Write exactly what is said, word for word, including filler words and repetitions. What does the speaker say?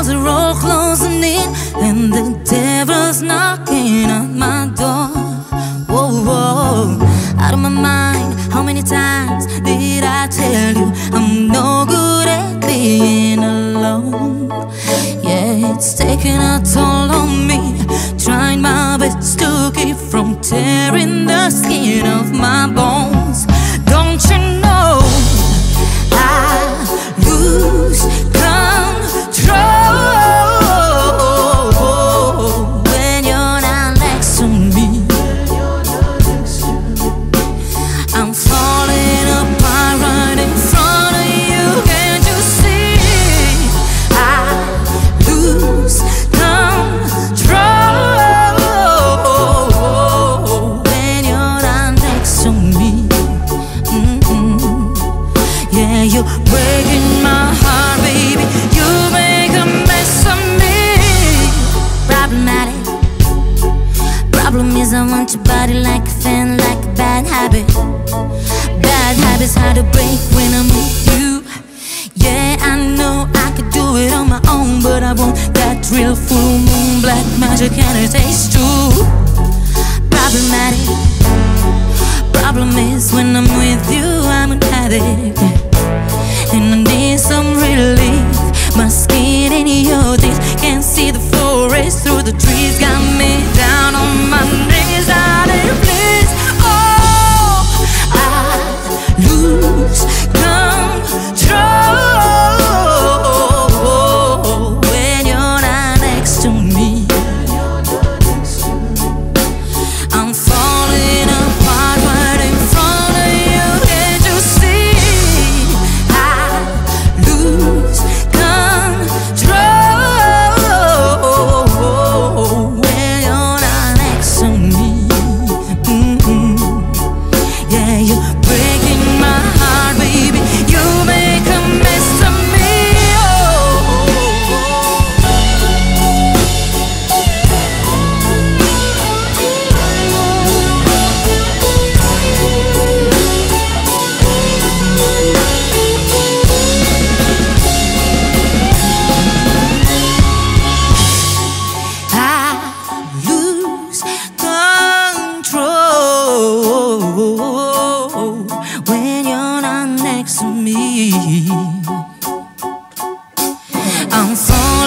walls are all closing in, and the devil's knocking at my door. Whoa, whoa, out of my mind. How many times did I tell you I'm no good at being alone? Yeah, it's taking a toll on me, trying my best to keep from tearing the skin off my bones. Don't you know I lose control when you're not next to me? I'm falling apart right in front of you. Can't you see? I lose control when you're not next to me. Mm-mm. Yeah, you're breaking my heart, baby. You make a mess of me. Problematic. Problem is I want your body like a fan, like a bad habit. Bad habits hard to break when I'm with you. Yeah, I know I could do it on my own, but I want that real full moon black magic and it tastes true. Problematic. Problem is when I'm with you, I'm an addict, and I need some relief. My skin in your teeth, can't see the forest through the trees. Got me down on my knees, out in bliss. Oh, I lose control when you're not next to me. I'm falling apart right in front of you. Can't you see? I lose control when you're not next to me. Mm-hmm. Yeah, you're breaking my heart, baby. You make a mess of me. I lose control when you're not next to me. I'm falling